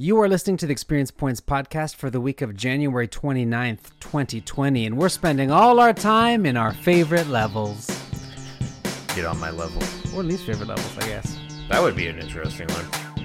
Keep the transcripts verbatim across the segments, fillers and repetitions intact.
You are listening to the Experience Points podcast for the week of January twenty-ninth, twenty twenty, and we're spending all our time in our favorite levels. Get on my level. Or least favorite levels, I guess. That would be an interesting one.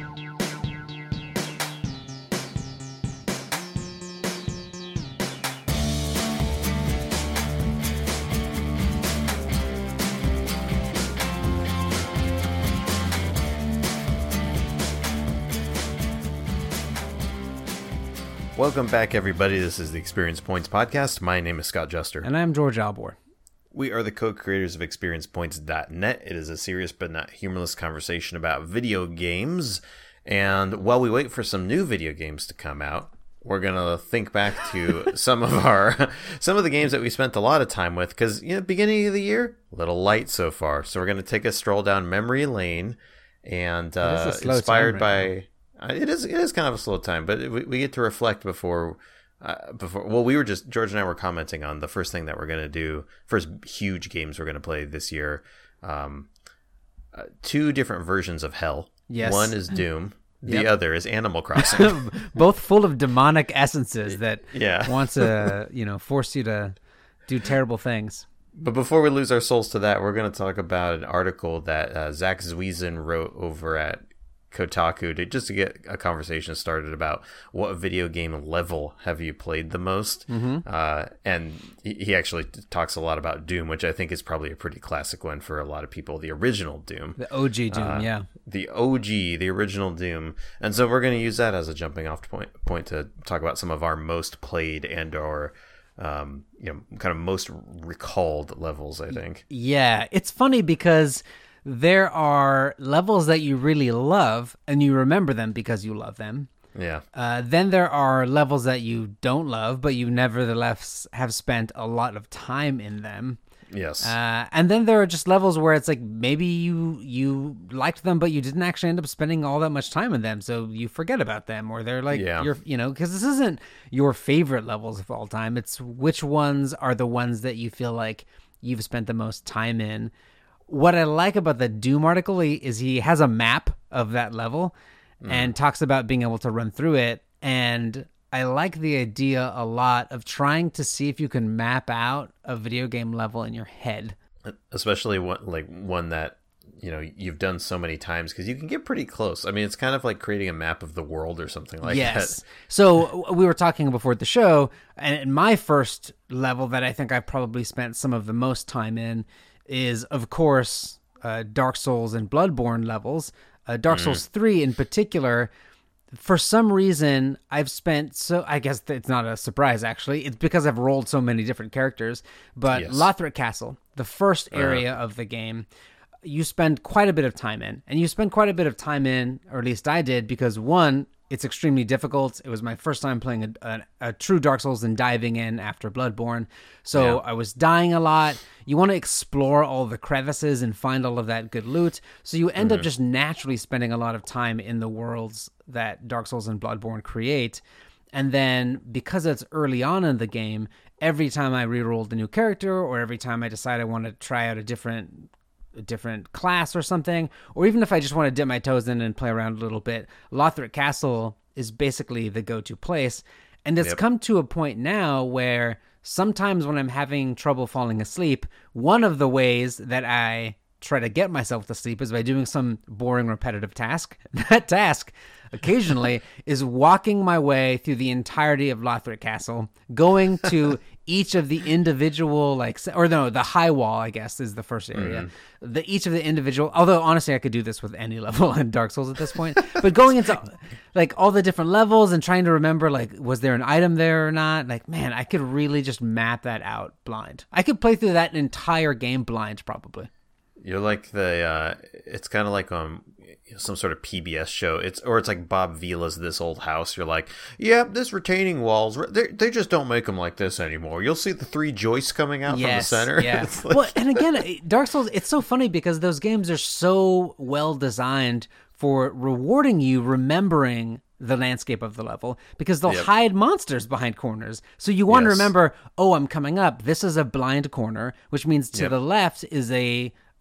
Welcome back, everybody. This is the Experience Points podcast. My name is Scott Juster. And I'm George Albor. We are the co-creators of Experience Points dot net. It is a serious but not humorless conversation about video games. And while we wait for some new video games to come out, we're going to think back to some of our some of the games that we spent a lot of time with. Because, you know, beginning of the year, a little light so far. So we're going to take a stroll down memory lane and uh, inspired right by... Now. It is it is kind of a slow time, but we, we get to reflect before, uh, before. Well, we were just, George and I were commenting on the first thing that we're going to do, first huge games we're going to play this year. Um, uh, two different versions of Hell. Yes. One is Doom. The Yep. other is Animal Crossing. Both full of demonic essences that yeah. want to, you know, force you to do terrible things. But before we lose our souls to that, we're going to talk about an article that uh, Zach Zwiezin wrote over at Kotaku to just to get a conversation started about what video game level have you played the most. Mm-hmm. Uh, and he, he actually talks a lot about Doom, which I think is probably a pretty classic one for a lot of people. The original Doom. The O G Doom, uh, yeah. The O G, the original Doom. And so we're going to use that as a jumping off point, point to talk about some of our most played and or um, you know, kind of most recalled levels, I think. Yeah, it's funny because there are levels that you really love, and you remember them because you love them. Yeah. Uh, then there are levels that you don't love, but you nevertheless have spent a lot of time in them. Yes. Uh, and then there are just levels where it's like maybe you you liked them, but you didn't actually end up spending all that much time in them, so you forget about them, or they're like, yeah. you're, you know, because this isn't your favorite levels of all time. It's which ones are the ones that you feel like you've spent the most time in. What I like about the Doom article is he has a map of that level mm. and talks about being able to run through it. And I like the idea a lot of trying to see if you can map out a video game level in your head. Especially one, like one that, you know, you've done so many times, because you can get pretty close. I mean, it's kind of like creating a map of the world or something like yes. that. Yes. So we were talking before the show, and my first level that I think I've probably spent some of the most time in is, of course, uh, Dark Souls and Bloodborne levels. Uh, Dark mm. Souls three in particular, for some reason, I've spent so... I guess it's not a surprise, actually. It's because I've rolled so many different characters. But yes. Lothric Castle, the first area uh. of the game, you spend quite a bit of time in. And you spend quite a bit of time in, or at least I did, because one, it's extremely difficult. It was my first time playing a, a, a true Dark Souls and diving in after Bloodborne. So yeah. I was dying a lot. You want to explore all the crevices and find all of that good loot. So you end mm-hmm. up just naturally spending a lot of time in the worlds that Dark Souls and Bloodborne create. And then because it's early on in the game, every time I rerolled a new character, or every time I decide I want to try out a different a different class or something, or even if I just want to dip my toes in and play around a little bit, Lothric Castle is basically the go-to place. And it's yep. come to a point now where sometimes when I'm having trouble falling asleep, one of the ways that I try to get myself to sleep is by doing some boring, repetitive task. That task, occasionally, is walking my way through the entirety of Lothric Castle, going to each of the individual, like, or no, the high wall, I guess, is the first area. Mm-hmm. The each of the individual, although honestly, I could do this with any level in Dark Souls at this point, but going into like all the different levels and trying to remember, like, was there an item there or not? Like, man, I could really just map that out blind. I could play through that entire game blind, probably. You're like the, uh, it's kind of like um some sort of P B S show. It's or it's like Bob Vila's This Old House. You're like, yeah, this retaining walls, they they just don't make them like this anymore. You'll see the three joists coming out yes, from the center. Yeah. Like... Well, and again, Dark Souls, it's so funny because those games are so well designed for rewarding you remembering the landscape of the level, because they'll yep. hide monsters behind corners. So you want yes. to remember, oh, I'm coming up. This is a blind corner, which means to yep. the left is a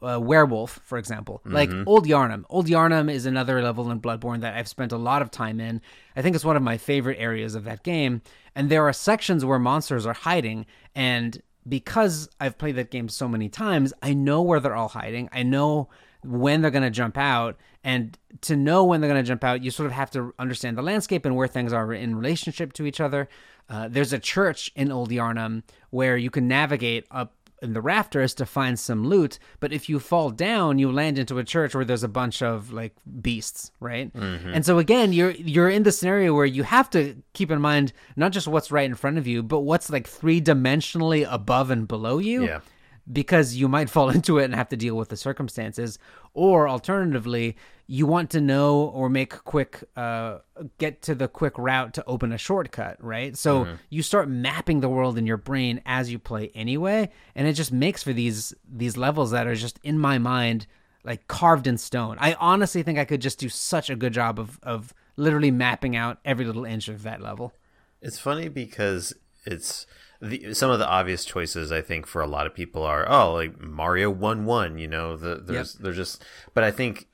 uh, Werewolf, for example. Mm-hmm. Like Old Yarnum. Old Yarnum is another level in Bloodborne that I've spent a lot of time in. I think it's one of my favorite areas of that game. And there are sections where monsters are hiding, and because I've played that game so many times, I know where they're all hiding. I know when they're going to jump out. And to know when they're going to jump out, you sort of have to understand the landscape and where things are in relationship to each other. Uh, there's a church in Old Yarnum where you can navigate up in the rafters to find some loot, but if you fall down, you land into a church where there's a bunch of like beasts, right? Mm-hmm. And so again, you're you're in the scenario where you have to keep in mind not just what's right in front of you, but what's like three-dimensionally above and below you. Yeah. Because you might fall into it and have to deal with the circumstances. Or alternatively, you want to know or make quick, uh, get to the quick route to open a shortcut, right? So mm-hmm. you start mapping the world in your brain as you play anyway, and it just makes for these these levels that are just in my mind, like carved in stone. I honestly think I could just do such a good job of of literally mapping out every little inch of that level. It's funny because it's... The, some of the obvious choices I think for a lot of people are oh like Mario one one, you know, the, there's yep. they're just but I think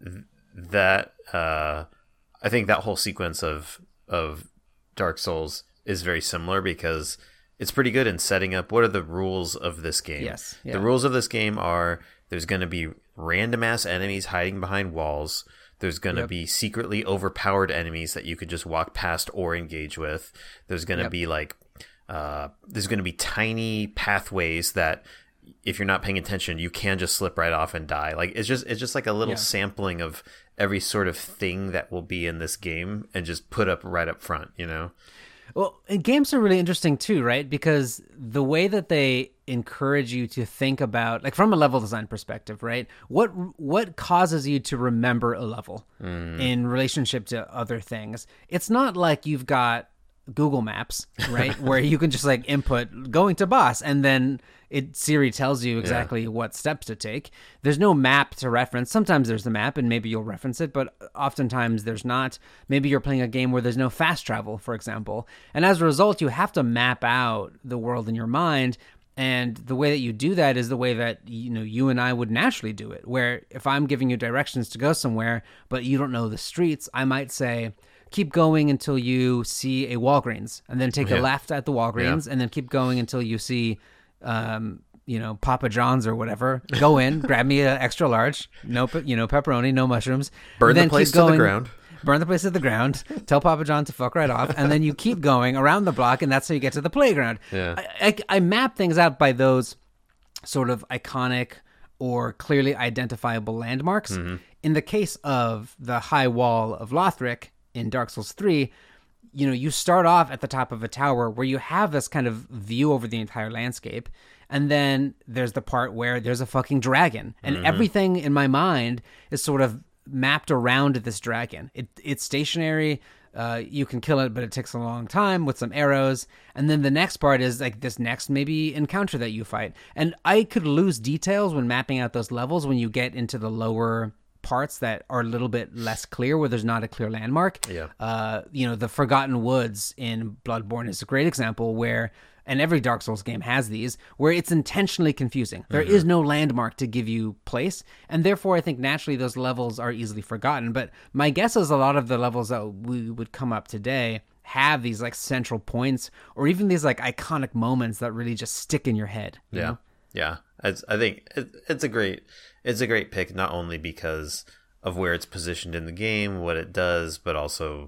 that uh, I think that whole sequence of of Dark Souls is very similar because it's pretty good in setting up what are the rules of this game. Yes, yeah. The rules of this game are there's going to be random ass enemies hiding behind walls. There's going to yep. be secretly overpowered enemies that you could just walk past or engage with. There's going to yep. be like Uh, there's going to be tiny pathways that if you're not paying attention, you can just slip right off and die. Like it's just, it's just like a little yeah. sampling of every sort of thing that will be in this game and just put up right up front, you know? Well, and games are really interesting too, right? Because the way that they encourage you to think about, like from a level design perspective, right? What, what causes you to remember a level mm. in relationship to other things? It's not like you've got Google Maps, right? Where you can just like input going to boss and then it Siri tells you exactly yeah. what steps to take. There's no map to reference. Sometimes there's the map and maybe you'll reference it, but oftentimes there's not. Maybe you're playing a game where there's no fast travel, for example. And as a result, you have to map out the world in your mind. And the way that you do that is the way that, you know, you and I would naturally do it, where if I'm giving you directions to go somewhere, but you don't know the streets, I might say, keep going until you see a Walgreens, and then take yeah. a left at the Walgreens, yeah. and then keep going until you see, um, you know, Papa John's or whatever. Go in, grab me an extra large, no, you know, pepperoni, no mushrooms. Burn the place to the ground. Burn the place to the ground. Tell Papa John to fuck right off, and then you keep going around the block, and that's how you get to the playground. Yeah. I, I, I map things out by those sort of iconic or clearly identifiable landmarks. Mm-hmm. In the case of the high wall of Lothric in Dark Souls three, you know, you start off at the top of a tower where you have this kind of view over the entire landscape. And then there's the part where there's a fucking dragon. And mm-hmm. everything in my mind is sort of mapped around this dragon. It, it's stationary. Uh, you can kill it, but it takes a long time with some arrows. And then the next part is like this next maybe encounter that you fight. And I could lose details when mapping out those levels when you get into the lower parts that are a little bit less clear, where there's not a clear landmark. Yeah. Uh, you know, the Forgotten Woods in Bloodborne is a great example where, and every Dark Souls game has these, where it's intentionally confusing. There mm-hmm. is no landmark to give you place, and therefore I think naturally those levels are easily forgotten. But my guess is a lot of the levels that we would come up today have these like central points, or even these like iconic moments that really just stick in your head. You yeah. know? Yeah. It's, I think it, it's a great, it's a great pick, not only because of where it's positioned in the game, what it does, but also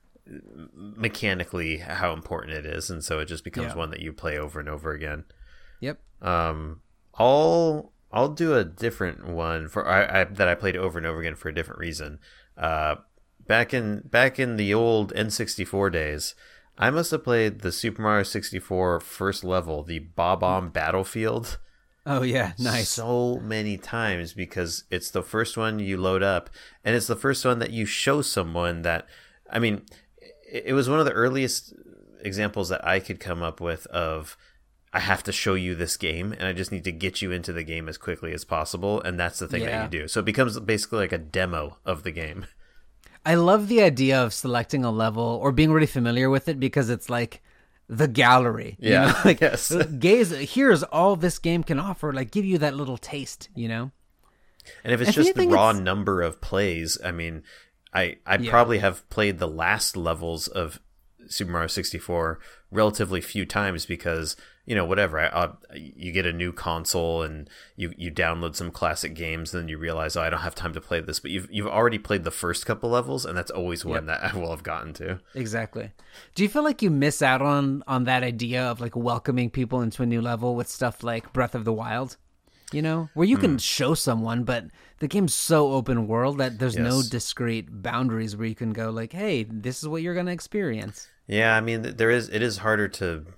mechanically how important it is. And so it just becomes yeah. one that you play over and over again. Yep. Um, I'll, I'll do a different one for I, I that I played over and over again for a different reason. Uh, back in, back in the old N sixty-four days, I must have played the Super Mario sixty-four first level, the Bob-omb Battlefield. Oh, yeah. Nice. So many times because it's the first one you load up, and it's the first one that you show someone that, I mean, it was one of the earliest examples that I could come up with of, I have to show you this game, and I just need to get you into the game as quickly as possible, and that's the thing yeah. that you do. So it becomes basically like a demo of the game. I love the idea of selecting a level or being really familiar with it because it's like the gallery. Yeah. You know? Like, yes. gaze, here's all this game can offer. Like, give you that little taste, you know? And if it's I just the think raw it's- number of plays, I mean, I I Yeah. probably have played the last levels of Super Mario sixty-four relatively few times because, you know, whatever, I, uh, you get a new console and you, you download some classic games, and then you realize, oh, I don't have time to play this. But you've you've already played the first couple levels, and that's always one Yep. that I will have gotten to. Exactly. Do you feel like you miss out on on that idea of like welcoming people into a new level with stuff like Breath of the Wild? You know, where you Hmm. can show someone, but the game's so open world that there's no Yes. discrete boundaries where you can go like, hey, this is what you're going to experience. Yeah, I mean, there is. It is harder to.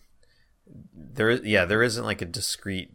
There is, yeah, there isn't like a discrete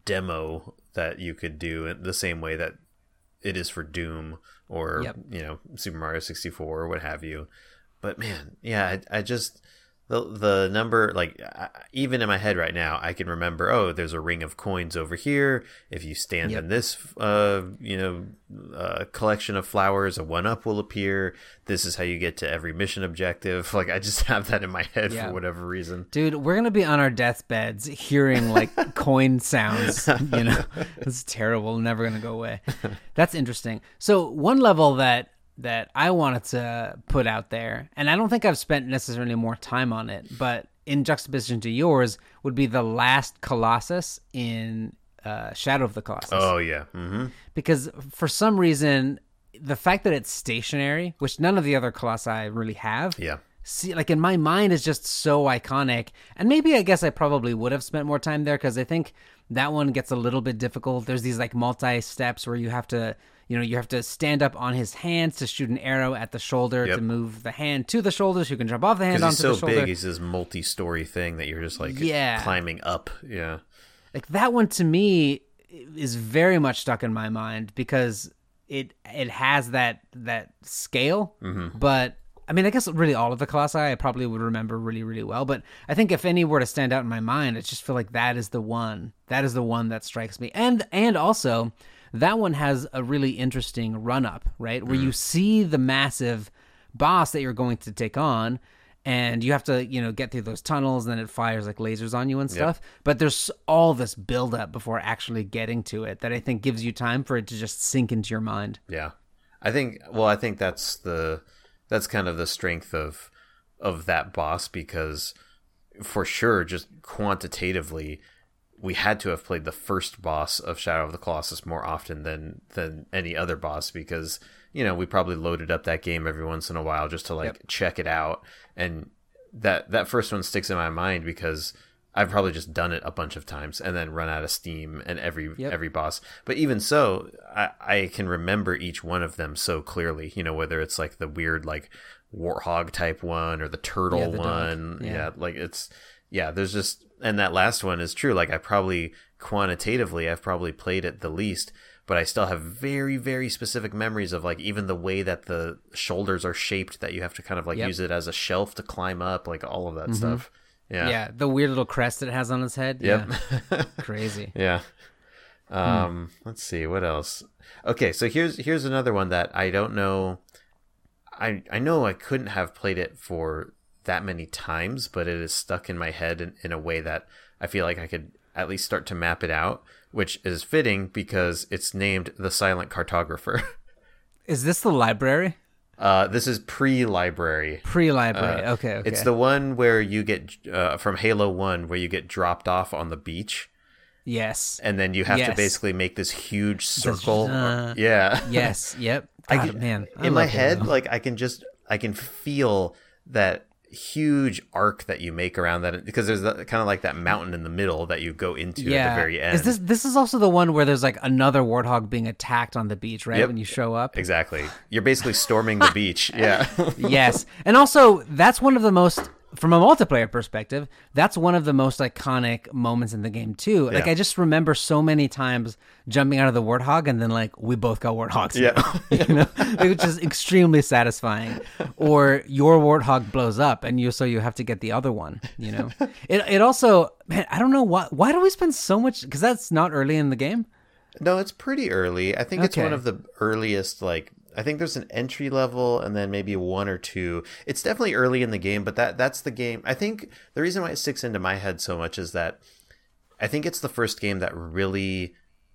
demo that you could do in the same way that it is for Doom or Yep. you know Super Mario sixty-four or what have you. But man, yeah, I, I just the the number like I, even in my head right now, I can remember. Oh, there's a ring of coins over here. If you stand Yep. in this, uh, you know, uh, collection of flowers, a one up will appear. This is how you get to every mission objective. Like I just have that in my head Yeah. for whatever reason. Dude, we're going to be on our deathbeds hearing like coin sounds, you know. It's terrible, never going to go away. That's interesting. So, one level that that I wanted to put out there, and I don't think I've spent necessarily more time on it, but in juxtaposition to yours would be the last Colossus in uh, Shadow of the Colossus. Oh yeah. Mm-hmm. Because for some reason, the fact that it's stationary, which none of the other Colossi really have, Yeah. see, like in my mind is just so iconic. And maybe I guess I probably would have spent more time there because I think that one gets a little bit difficult. There's these like multi steps where you have to, you know, you have to stand up on his hands to shoot an arrow at the shoulder Yep. to move the hand to the shoulder so you can jump off the hand Because onto he's so the shoulder. big, he's this multi-story thing that you're just like Yeah. climbing up. Yeah. Like that one to me is very much stuck in my mind because it it has that that scale, but I mean, I guess really all of the Colossi I probably would remember really, really well. But I think if any were to stand out in my mind, I just feel like that is the one. That is the one that strikes me. And and also, that one has a really interesting run-up, right? Where you see the massive boss that you're going to take on, and you have to, you know, get through those tunnels, and then it fires like lasers on you and stuff. But there's all this build-up before actually getting to it that I think gives you time for it to just sink into your mind. Yeah. I think well, I think that's the that's kind of the strength of of that boss because for sure, just quantitatively, we had to have played the first boss of Shadow of the Colossus more often than than any other boss because, you know, we probably loaded up that game every once in a while just to like Yep. check it out. And that that first one sticks in my mind because I've probably just done it a bunch of times and then run out of steam and every Yep. every boss. But even so, I, I can remember each one of them so clearly. You know, whether it's like the weird like warthog type one or the turtle Yeah, the dog. one. Yeah. Yeah, like it's yeah. There's just and that last one is true. Like I probably quantitatively I've probably played it the least. But I still have very, very specific memories of like even the way that the shoulders are shaped, that you have to kind of like Yep. use it as a shelf to climb up, like all of that stuff. Yeah. Yeah, the weird little crest that it has on its head. Yep. Yeah. Crazy. Yeah. Um, let's see what else. Okay, so here's here's another one that I don't know. I I know I couldn't have played it for that many times, but it is stuck in my head in, in a way that I feel like I could at least start to map it out, which is fitting because it's named The Silent Cartographer. Is this the library? Uh, this is pre-library. Pre-library. okay, okay. It's the one where you get uh, from Halo one, where you get dropped off on the beach, Yes. and then you have to Yes. basically make this huge circle. uh, yeah. Yes. Yep. I God, can- man. I in my love head, Halo. like I can just I can feel that huge arc that you make around that because there's the, kind of like that mountain in the middle that you go into yeah. at the very end. Is this this is also the one where there's like another warthog being attacked on the beach, right? Yep. When you show up. Exactly. You're basically storming the beach. Yeah. Yes. And also, that's one of the most, from a multiplayer perspective, that's one of the most iconic moments in the game, too. Like, Yeah. I just remember so many times jumping out of the warthog and then, like, we both got warthogs. Yeah. You know, which is extremely satisfying. Or your warthog blows up and you, so you have to get the other one, you know? It, it also, man, I don't know why, why do we spend so much, because that's not early in the game. No, it's pretty early. I think it's Okay. one of the earliest, like, I think there's an entry level and then maybe one or two. It's definitely early in the game, but that that's the game. I think the reason why it sticks into my head so much is that I think it's the first game that really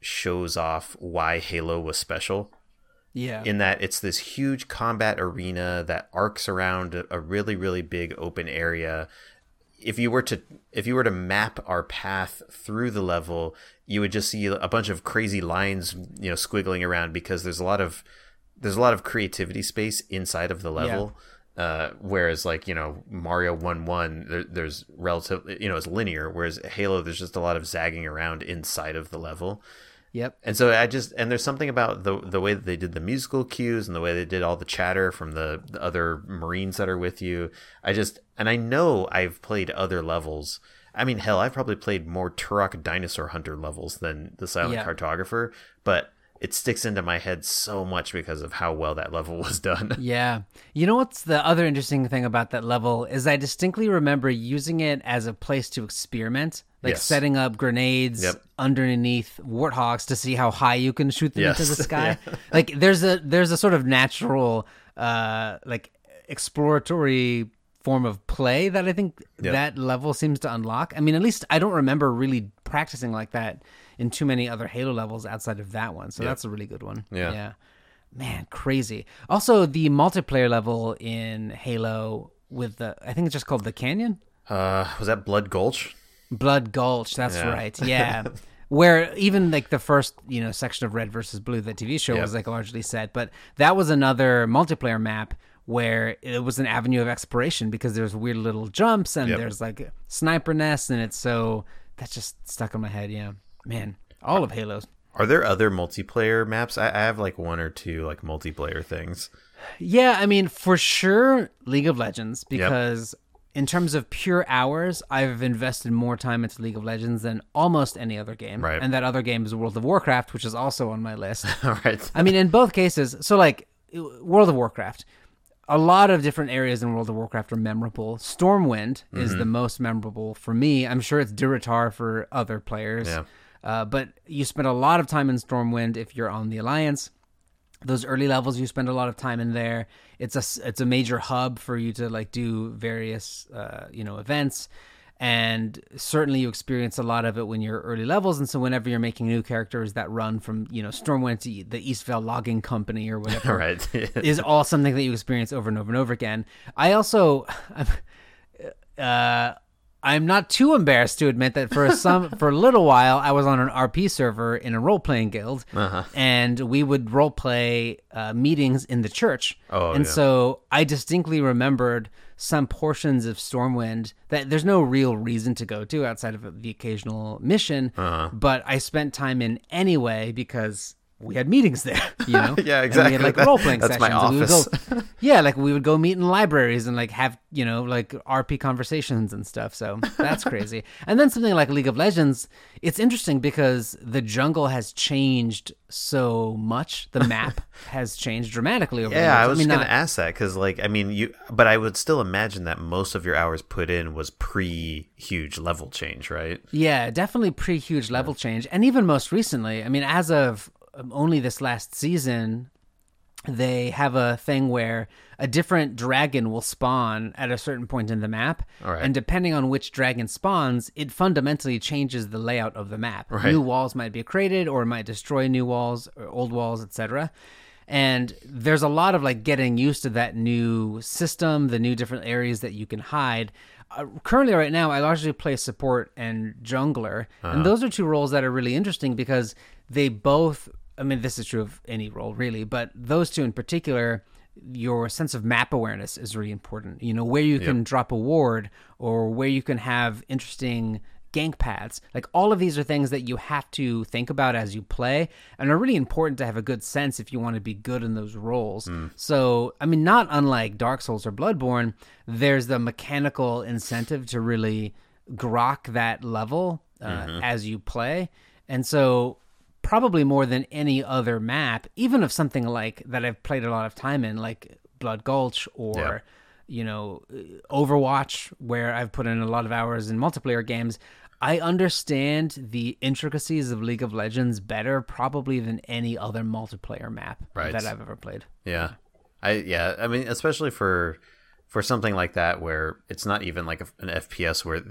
shows off why Halo was special. Yeah. In that it's this huge combat arena that arcs around a really, really big open area. If you were to if you were to map our path through the level, you would just see a bunch of crazy lines, you know, squiggling around because there's a lot of there's a lot of creativity space inside of the level. Yeah. Uh, whereas like, you know, Mario one one, there, there's relative, you know, it's linear. Whereas Halo, there's just a lot of zagging around inside of the level. Yep. And so I just, and there's something about the the way that they did the musical cues and the way they did all the chatter from the, the other Marines that are with you. I just, and I know I've played other levels. I mean, hell, I've probably played more Turok Dinosaur Hunter levels than the Silent yeah. Cartographer, but it sticks into my head so much because of how well that level was done. Yeah. You know what's the other interesting thing about that level is I distinctly remember using it as a place to experiment, like yes. setting up grenades yep. underneath warthogs to see how high you can shoot them yes. into the sky. yeah. Like there's a there's a sort of natural uh like exploratory form of play that I think yep. that level seems to unlock. I mean, at least I don't remember really practicing like that in too many other Halo levels outside of that one. So yep. that's a really good one. Yeah. Yeah. Man, crazy. Also, the multiplayer level in Halo with the, I think it's just called the Canyon? Uh, was that Blood Gulch? Blood Gulch, that's yeah. right. Yeah. Where even like the first, you know, section of Red versus Blue, the T V show, yep. was like largely set. But that was another multiplayer map where it was an avenue of exploration because there's weird little jumps and yep. there's like sniper nests, and it's so, that's just stuck in my head, yeah. Man, all of Halo's. Are there other multiplayer maps? I, I have like one or two like multiplayer things. Yeah, I mean, for sure, League of Legends, because yep. in terms of pure hours, I've invested more time into League of Legends than almost any other game. Right. And that other game is World of Warcraft, which is also on my list. All right. I mean, in both cases, so like World of Warcraft, a lot of different areas in World of Warcraft are memorable. Stormwind mm-hmm. is the most memorable for me. I'm sure it's Durotar for other players. Yeah. Uh, but you spend a lot of time in Stormwind if you're on the Alliance. Those early levels, you spend a lot of time in there. It's a it's a major hub for you to like do various uh, you know events, and certainly you experience a lot of it when you're early levels. And so whenever you're making new characters that run from you know Stormwind to the Eastvale Logging Company or whatever, right. is all something that you experience over and over and over again. I also. uh, I'm not too embarrassed to admit that for some for a little while I was on an R P server in a role playing guild, uh-huh. and we would role play uh, meetings in the church. Oh, and yeah. so I distinctly remembered some portions of Stormwind that there's no real reason to go to outside of the occasional mission, uh-huh. but I spent time in anyway because we had meetings there, you know? yeah, exactly. And we had like role playing That's sessions. my office. And we would go, yeah, like we would go meet in libraries and like have, you know, like R P conversations and stuff. So that's crazy. And then something like League of Legends, it's interesting because the jungle has changed so much. The map has changed dramatically over the years. Yeah, I was I mean, going to not, ask that because, like, I mean, you, but I would still imagine that most of your hours put in was pre-huge level change, right? Yeah, definitely pre-huge level change. And even most recently, I mean, as of only this last season, they have a thing where a different dragon will spawn at a certain point in the map. All right. And depending on which dragon spawns, it fundamentally changes the layout of the map. Right. New walls might be created, or it might destroy new walls or old walls, et cetera. And there's a lot of like getting used to that new system, the new different areas that you can hide. Uh, currently, right now, I largely play support and jungler. Uh-huh. And those are two roles that are really interesting because they both, I mean, this is true of any role, really, but those two in particular, your sense of map awareness is really important. You know, where you can yep. drop a ward or where you can have interesting gank paths. Like, all of these are things that you have to think about as you play and are really important to have a good sense if you want to be good in those roles. Mm. So, I mean, not unlike Dark Souls or Bloodborne, there's the mechanical incentive to really grok that level uh, mm-hmm. as you play. And so probably more than any other map, even of something like that I've played a lot of time in, like Blood Gulch or, yeah. you know, Overwatch, where I've put in a lot of hours in multiplayer games, I understand the intricacies of League of Legends better probably than any other multiplayer map right. that I've ever played. Yeah. I yeah, I mean, especially for for something like that where it's not even like a, an F P S where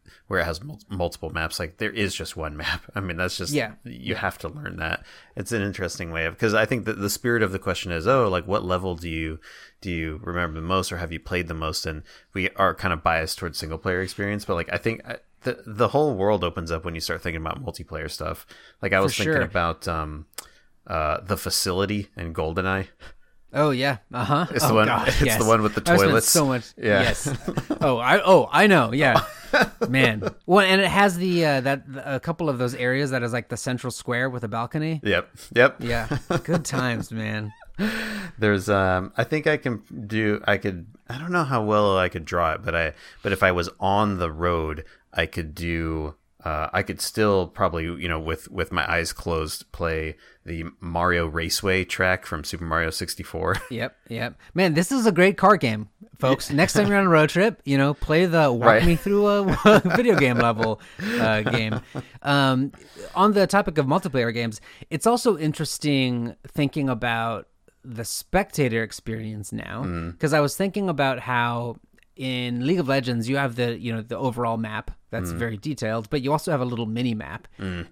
where it has mul- multiple maps. Like there is just one map. I mean, that's just Yeah. you have to learn that. It's an interesting way of, because I think that the spirit of the question is, oh, like what level do you do you remember the most, or have you played the most? And we are kind of biased towards single player experience, but like I think I, the the whole world opens up when you start thinking about multiplayer stuff. Like I was For thinking sure. about um, uh, the facility in GoldenEye. Oh yeah, uh huh. It's oh, the one. God, It's yes. the one with the I spent toilets. so much. Yeah. Yes. Oh, I oh I know. Yeah, man. Well, and it has the uh, that a couple of those areas that is like the central square with a balcony. Yep. Yep. Yeah, good times, man. There's um I think I can do I could I don't know how well I could draw it, but I but if I was on the road, I could do uh I could still probably, you know, with with my eyes closed, play the Mario Raceway track from Super Mario sixty-four. Yep, yep. Man, this is a great car game, folks. Next time you're on a road trip, you know, play the walk Right. me through a video game level uh, game. Um, on the topic of multiplayer games, it's also interesting thinking about the spectator experience now, because I was thinking about how in League of Legends you have the, you know, the overall map that's very detailed, but you also have a little mini map.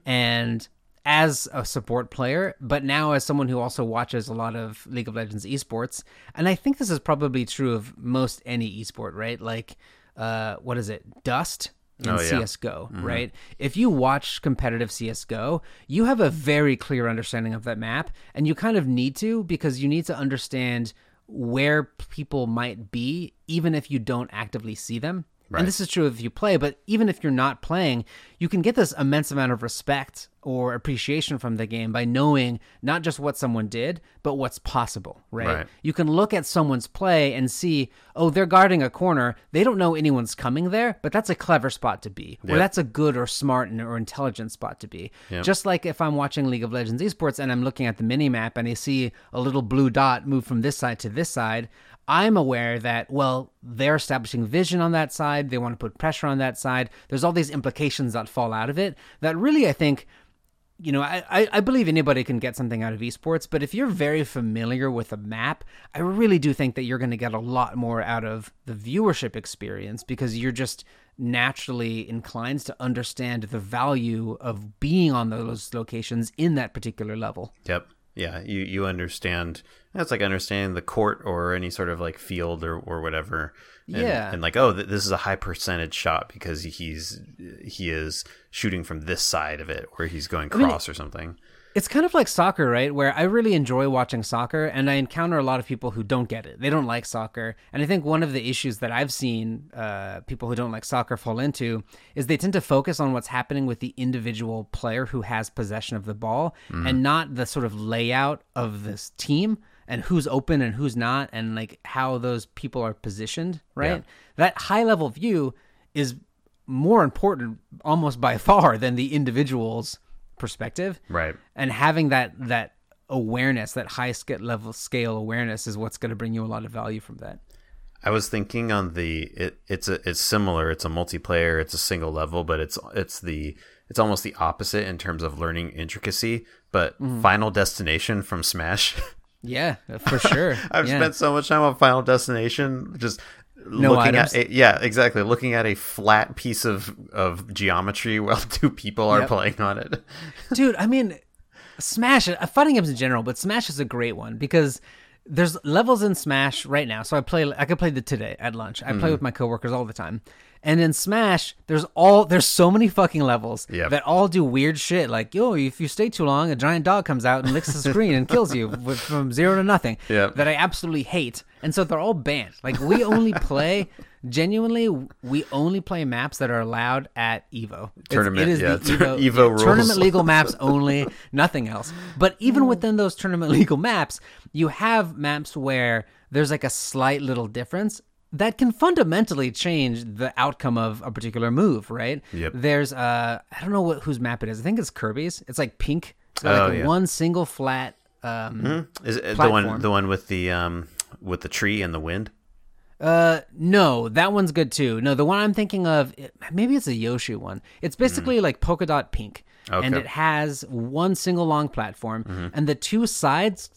And as a support player, but now as someone who also watches a lot of League of Legends esports, and I think this is probably true of most any esport, right? Like, uh, what is it? Dust in Oh, yeah. C S G O, right? If you watch competitive C S G O, you have a very clear understanding of that map, and you kind of need to, because you need to understand where people might be, even if you don't actively see them. Right. And this is true if you play, but even if you're not playing, you can get this immense amount of respect or appreciation from the game by knowing not just what someone did, but what's possible, right? Right. You can look at someone's play and see, oh, they're guarding a corner. They don't know anyone's coming there, but that's a clever spot to be, or Yep. that's a good or smart and, or intelligent spot to be. Yep. Just like if I'm watching League of Legends esports and I'm looking at the mini map and I see a little blue dot move from this side to this side, I'm aware that, well, they're establishing vision on that side. They want to put pressure on that side. There's all these implications that fall out of it that really, I think, you know, I, I I believe anybody can get something out of esports, but if you're very familiar with a map, I really do think that you're going to get a lot more out of the viewership experience, because you're just naturally inclined to understand the value of being on those locations in that particular level. Yep. Yeah, you, you understand. That's like understanding the court or any sort of like field or, or whatever. And, Yeah. and like, oh, th- this is a high percentage shot because he's he is shooting from this side of it, or he's going mean, cross or something. It's kind of like soccer, right? Where I really enjoy watching soccer, and I encounter a lot of people who don't get it. They don't like soccer. And I think one of the issues that I've seen uh, people who don't like soccer fall into is they tend to focus on what's happening with the individual player who has possession of the ball, and not the sort of layout of this team and who's open and who's not, and like how those people are positioned, right? Yeah. That high level view is more important almost by far than the individual's perspective. Right. And having that that awareness, that high sca- level scale awareness, is what's going to bring you a lot of value from that. I was thinking on the it, it's a it's similar. It's a multiplayer. It's a single level, but it's it's the it's almost the opposite in terms of learning intricacy. But Final Destination from Smash. Yeah, for sure. I've yeah. spent so much time on Final Destination just No looking items. at a, yeah, exactly, looking at a flat piece of of geometry while two people are Yep. playing on it. Dude, I mean, Smash, uh, fighting games in general, but Smash is a great one because there's levels in Smash right now. So I play, I could play the today at lunch. I play with my coworkers all the time. And in Smash, there's all there's so many fucking levels Yep. that all do weird shit. Like, yo, if you stay too long, a giant dog comes out and licks the screen and kills you with, from zero to nothing. Yep. That I absolutely hate. And so they're all banned. Like, we only play, genuinely, we only play maps that are allowed at EVO. It's- Tournament, it is yeah, the tur- EVO, EVO yeah, rules. Tournament legal maps only, nothing else. But even within those tournament legal maps, you have maps where there's like a slight little difference that can fundamentally change the outcome of a particular move, right? Yep. There's uh I don't know what whose map it is. I think it's Kirby's. It's like pink. It's got like Oh, yeah. one single flat um Is it the Platform. one the one with the um with the tree and the wind? Uh, no, that one's good too. No, the one I'm thinking of, it- maybe it's a Yoshi one. It's basically like polka dot pink, and Okay. it has one single long platform, and the two sides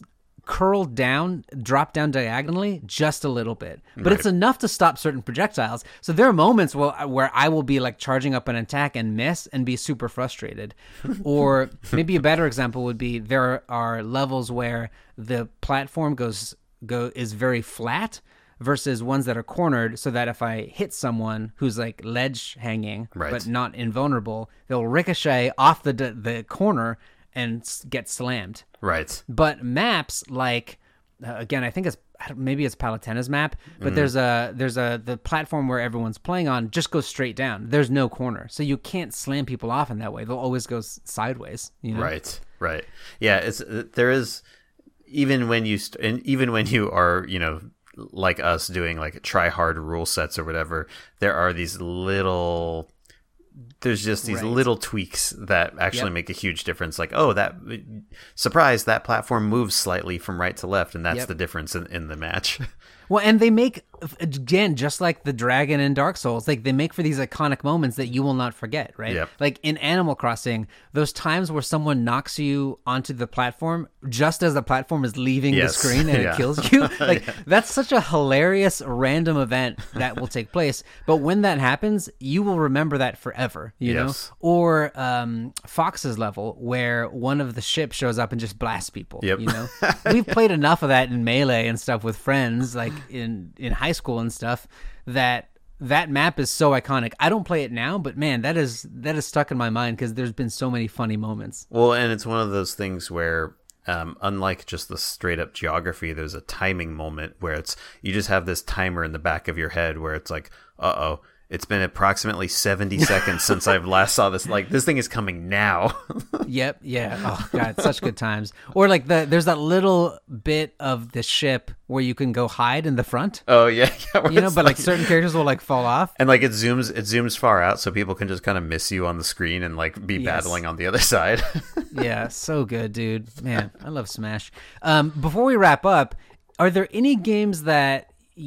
curl down, drop down diagonally just a little bit, but Right. it's enough to stop certain projectiles. So there are moments where, where I will be like charging up an attack and miss and be super frustrated. Or maybe a better example would be there are levels where the platform goes go is very flat versus ones that are cornered, so that if I hit someone who's like ledge hanging Right. but not invulnerable, they'll ricochet off the the corner and s- get slammed. Right. But maps like uh, again, I think it's I don't- maybe it's Palutena's map, but there's a there's a the platform where everyone's playing on just goes straight down. There's no corner, so you can't slam people off in that way. They'll always go s- sideways. You know? Right. Right. Yeah. It's there is even when you st- and even when you are you know like us doing like try hard rule sets or whatever, there are these little. There's just these Right. little tweaks that actually Yep. make a huge difference. Like, oh, that surprise, that platform moves slightly from right to left, and that's Yep. the difference in, in the match. Well, and they make, again, just like the dragon in Dark Souls, like they make for these iconic moments that you will not forget, right? Yep. Like in Animal Crossing, those times where someone knocks you onto the platform just as the platform is leaving Yes. the screen and Yeah. it kills you. Like that's such a hilarious random event that will take place. But when that happens, you will remember that forever, you Yes. know? Or um, Fox's level where one of the ships shows up and just blasts people, Yep. you know? We've played enough of that in Melee and stuff with friends, like in in high school and stuff, that that map is so iconic. I don't play it now, but man, that is that is stuck in my mind because there's been so many funny moments. Well, and it's one of those things where, um, unlike just the straight up geography, there's a timing moment where it's you just have this timer in the back of your head where it's like, uh oh, it's been approximately seventy seconds since I've last saw this. Like this thing is coming now. Yep, yeah. Oh god, such good times. Or like the there's that little bit of the ship where you can go hide in the front. Oh yeah, yeah. where You know, it's but like certain characters will like fall off. and like it zooms, it zooms far out, so people can just kind of miss you on the screen and like be Yes. battling on the other side. Yeah, so good, dude. Man, I love Smash. Um, before we wrap up, are there any games that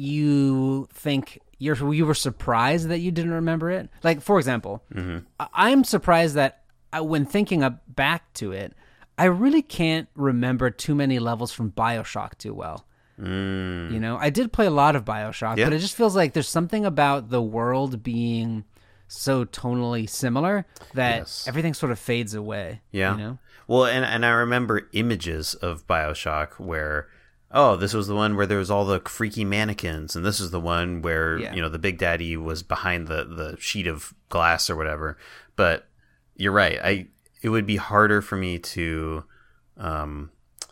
you think you're you were surprised that you didn't remember it? Like, for example, I- I'm surprised that I, when thinking up back to it, I really can't remember too many levels from BioShock too well. Mm. You know, I did play a lot of BioShock, Yeah. but it just feels like there's something about the world being so tonally similar that Yes. everything sort of fades away. Yeah. You know? Well, and and I remember images of BioShock where, oh, this was the one where there was all the freaky mannequins, and this is the one where Yeah. you know the Big Daddy was behind the the sheet of glass or whatever. But you're right. I it would be harder for me to, um,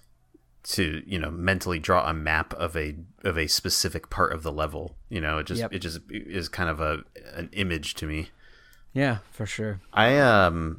to you know mentally draw a map of a of a specific part of the level. You know, it just Yep. it just is kind of a an image to me. Yeah, for sure. I um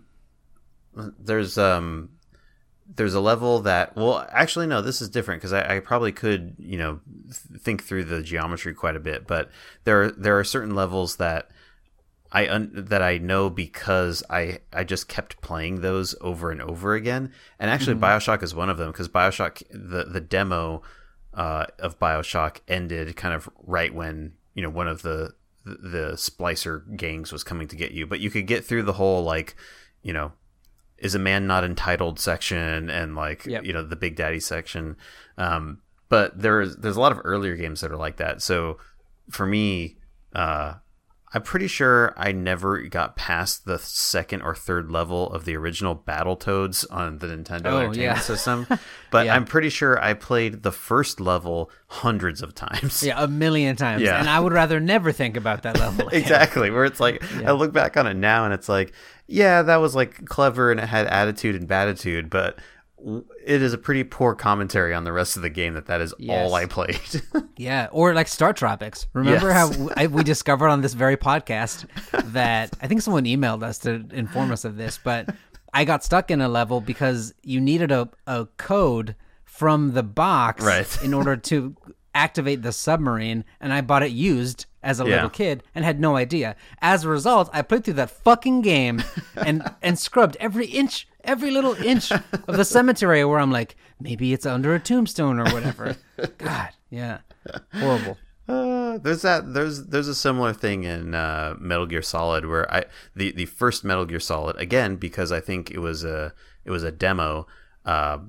there's um there's a level that well actually no this is different because I, I probably could you know th- think through the geometry quite a bit, but there are, there are certain levels that I un- that I know because I I just kept playing those over and over again, and actually BioShock is one of them because BioShock the the demo uh, of BioShock ended kind of right when you know one of the the splicer gangs was coming to get you, but you could get through the whole like you know is a man not entitled section and like Yep. you know the Big Daddy section, um, but there's there's a lot of earlier games that are like that. So for me, uh, I'm pretty sure I never got past the second or third level of the original Battletoads on the Nintendo Oh, Entertainment yeah. System, but Yeah. I'm pretty sure I played the first level hundreds of times. Yeah, a million times. Yeah. And I would rather never think about that level again. Exactly, where it's like I look back on it now and it's like, yeah, that was like clever and it had attitude and batitude, but w- it is a pretty poor commentary on the rest of the game that that is Yes. all I played. Yeah, or like Star Tropics. Remember Yes. how w- I, we discovered on this very podcast that I think someone emailed us to inform us of this, but I got stuck in a level because you needed a, a code from the box Right. in order to activate the submarine, and I bought it used as a Yeah. little kid and had no idea. As a result, I played through that fucking game and and scrubbed every inch, every little inch of the cemetery where I'm like, maybe it's under a tombstone or whatever. God, yeah. Horrible. Uh, there's that. There's there's a similar thing in uh, Metal Gear Solid where I the, the first Metal Gear Solid again because I think it was a it was a demo. Um,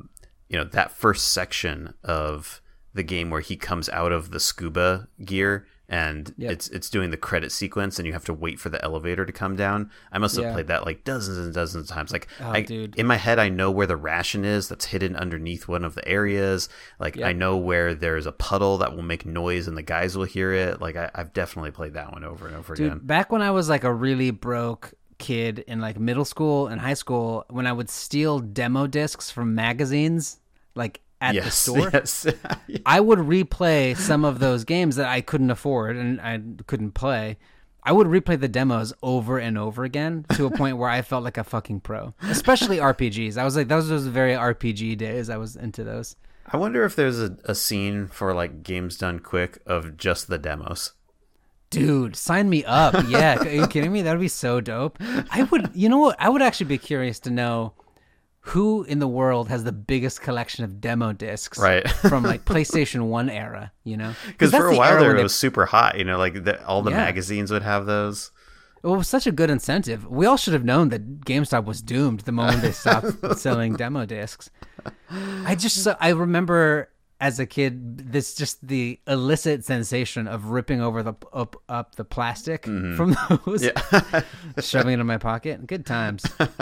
you know, that first section of the game where he comes out of the scuba gear and yep. it's it's doing the credit sequence and you have to wait for the elevator to come down. I must have yeah. played that like dozens and dozens of times. Like oh, I, dude. in my head, I know where the ration is that's hidden underneath one of the areas. Like yep. I know where there's a puddle that will make noise and the guys will hear it. Like I, I've definitely played that one over and over dude, again. Back when I was like a really broke kid in like middle school and high school, when I would steal demo discs from magazines, like at yes, the store, yes. I would replay some of those games that I couldn't afford and I couldn't play. I would replay the demos over and over again to a point where I felt like a fucking pro, especially R P Gs. I was like, those was very R P G days. I was into those. I wonder if there's a, a scene for like games done quick of just the demos. Dude, sign me up. Yeah. Are you kidding me? That would be so dope. I would, you know what? I would actually be curious to know who in the world has the biggest collection of demo discs right. from like PlayStation one era, you know? Because for a the while there it they... was super hot, you know, like the, all the yeah. magazines would have those. It was such a good incentive. We all should have known that GameStop was doomed the moment they stopped selling demo discs. I just, so, I remember as a kid, this just the illicit sensation of ripping over the up, up the plastic mm-hmm. from those, yeah. shoving it in my pocket. Good times.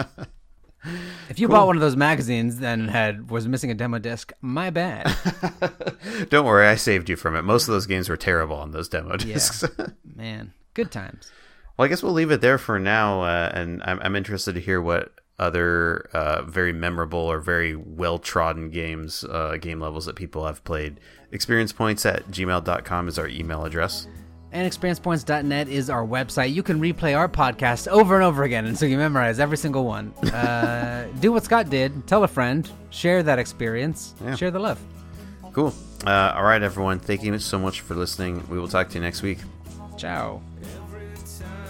If you cool. bought one of those magazines and had was missing a demo disc, my bad. Don't worry, I saved you from it. Most of those games were terrible on those demo discs. Yeah. Man, good times. Well, I guess we'll leave it there for now, uh, and I'm, I'm interested to hear what other uh, very memorable or very well-trodden games, uh, game levels that people have played. experience points at gmail dot com is our email address. And experience points dot net is our website. You can replay our podcast over and over again until you memorize every single one. Uh, do what Scott did. Tell a friend. Share that experience. Yeah. Share the love. Cool. Uh, all right, everyone. Thank you so much for listening. We will talk to you next week. Ciao.